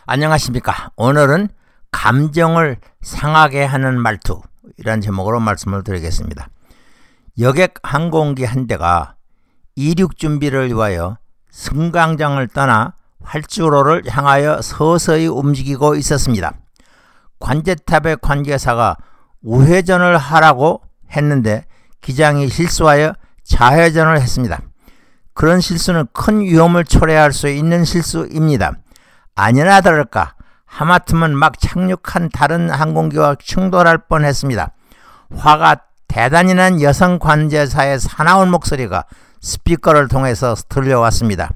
안녕하십니까. 오늘은 감정을 상하게 하는 말투, 이란 제목으로 말씀을 드리겠습니다. 여객 항공기 한 대가 이륙 준비를 위하여 승강장을 떠나 활주로를 향하여 서서히 움직이고 있었습니다. 관제탑의 관계사가 우회전을 하라고 했는데 기장이 실수하여 좌회전을 했습니다. 그런 실수는 큰 위험을 초래할 수 있는 실수입니다. 아니나 다를까 하마터면 막 착륙한 다른 항공기와 충돌할 뻔했습니다. 화가 대단히 난 여성 관제사의 사나운 목소리가 스피커를 통해서 들려왔습니다.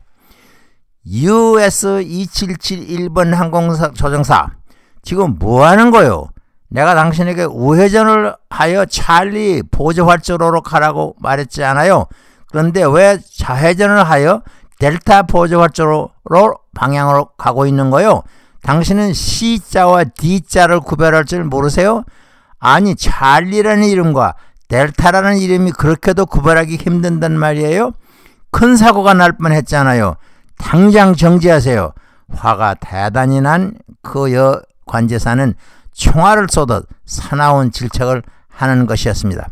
US2771번 항공사 조종사, 지금 뭐하는 거요? 내가 당신에게 우회전을 하여 찰리 보조활주로로 가라고 말했지 않아요? 그런데 왜 좌회전을 하여 델타 보조활주로로 방향으로 가고 있는 거요? 당신은 C자와 D자를 구별할 줄 모르세요? 아니, 찰리라는 이름과 델타라는 이름이 그렇게도 구별하기 힘든단 말이에요? 큰 사고가 날 뻔했잖아요. 당장 정지하세요. 화가 대단히 난 그 관제사는 총알을 쏘듯 사나운 질책을 하는 것이었습니다.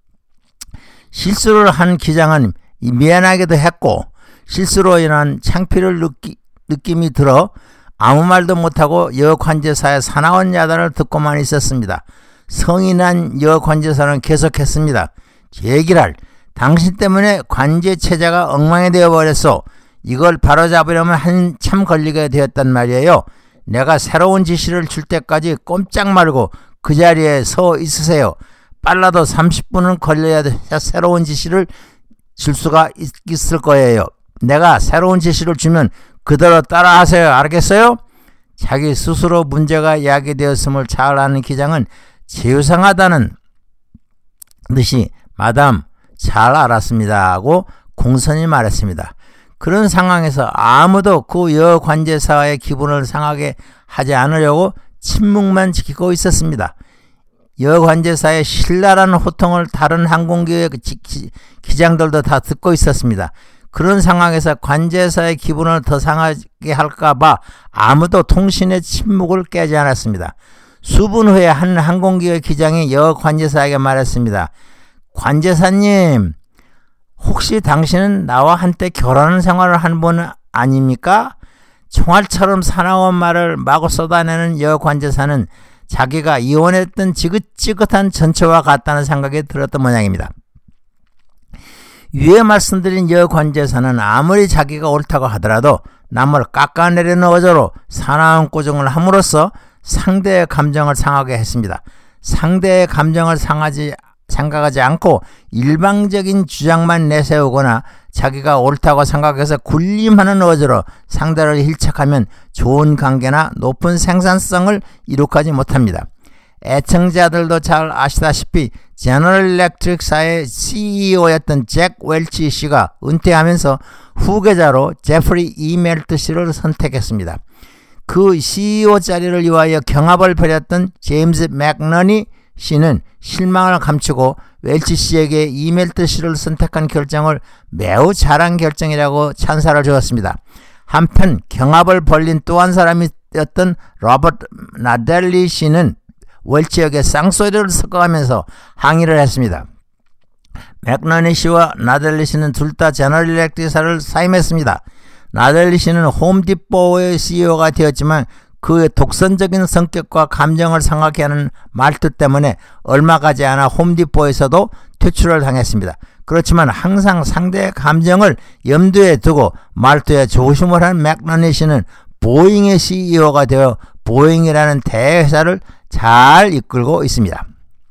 실수를 한 기장은 미안하기도 했고 실수로 인한 창피를 느낌이 들어 아무 말도 못하고 여관제사의 사나운 야단을 듣고만 있었습니다. 성이 난 여관제사는 계속했습니다. 제기랄, 당신 때문에 관제체제가 엉망이 되어버렸어. 이걸 바로잡으려면 한참 걸리게 되었단 말이에요. 내가 새로운 지시를 줄 때까지 꼼짝 말고 그 자리에 서 있으세요. 빨라도 30분은 걸려야 새로운 지시를 줄 수가 있을 거예요. 내가 새로운 지시를 주면 그대로 따라하세요. 알겠어요? 자기 스스로 문제가 야기되었음을 잘 아는 기장은 제유상하다는 듯이 마담 잘 알았습니다 하고 공손히 말했습니다. 그런 상황에서 아무도 그 여관제사의 기분을 상하게 하지 않으려고 침묵만 지키고 있었습니다. 여관제사의 신랄한 호통을 다른 항공기의 기장들도 다 듣고 있었습니다. 그런 상황에서 관제사의 기분을 더 상하게 할까봐 아무도 통신의 침묵을 깨지 않았습니다. 수분 후에 한 항공기의 기장이 여관제사에게 말했습니다. 관제사님, 혹시 당신은 나와 한때 결혼 생활을 한 분 아닙니까? 총알처럼 사나운 말을 마구 쏟아내는 여관제사는 자기가 이혼했던 지긋지긋한 전처와 같다는 생각이 들었던 모양입니다. 위에 말씀드린 여관제사는 아무리 자기가 옳다고 하더라도 남을 깎아내리는 어조로 사나운 꾸중을 함으로써 상대의 감정을 상하게 했습니다. 상대의 감정을 생각하지 않고 일방적인 주장만 내세우거나 자기가 옳다고 생각해서 군림하는 어조로 상대를 일착하면 좋은 관계나 높은 생산성을 이룩하지 못합니다. 애청자들도 잘 아시다시피 제너럴 일렉트릭사의 CEO였던 잭 웰치 씨가 은퇴하면서 후계자로 제프리 E. 멜트 씨를 선택했습니다. 그 CEO 자리를 위하여 경합을 벌였던 제임스 맥너니 씨는 실망을 감추고 웰치 씨에게 이멜트 씨를 선택한 결정을 매우 잘한 결정이라고 찬사를 주었습니다. 한편 경합을 벌린 또 한 사람이었던 로버트 나델리 씨는 웰치에게 쌍소리를 섞어가면서 항의를 했습니다. 맥너니 씨와 나델리 씨는 둘 다 제너럴 일렉트릭사를 사임했습니다. 나델리 씨는 홈디포의 CEO가 되었지만 그의 독선적인 성격과 감정을 상하게 하는 말투 때문에 얼마 가지 않아 홈디포에서도 퇴출을 당했습니다. 그렇지만 항상 상대의 감정을 염두에 두고 말투에 조심을 한 맥너니 씨는 보잉의 CEO가 되어 보잉이라는 대회사를 잘 이끌고 있습니다.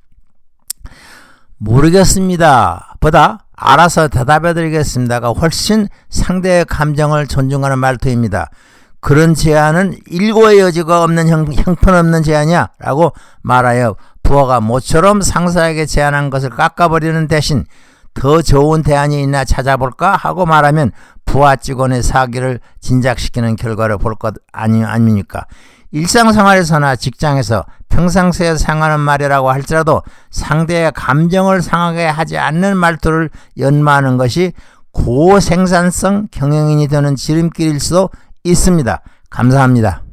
모르겠습니다 보다 알아서 대답해드리겠습니다가 훨씬 상대의 감정을 존중하는 말투입니다. 그런 제안은 일고의 여지가 없는 형편없는 제안이야 라고 말하여 부하가 모처럼 상사에게 제안한 것을 깎아버리는 대신 더 좋은 대안이 있나 찾아볼까 하고 말하면 부하 직원의 사기를 진작시키는 결과를 볼 것 아닙니까? 일상생활에서나 직장에서 평상시에 사용하는 말이라고 할지라도 상대의 감정을 상하게 하지 않는 말투를 연마하는 것이 고생산성 경영인이 되는 지름길일 수도 있습니다. 감사합니다.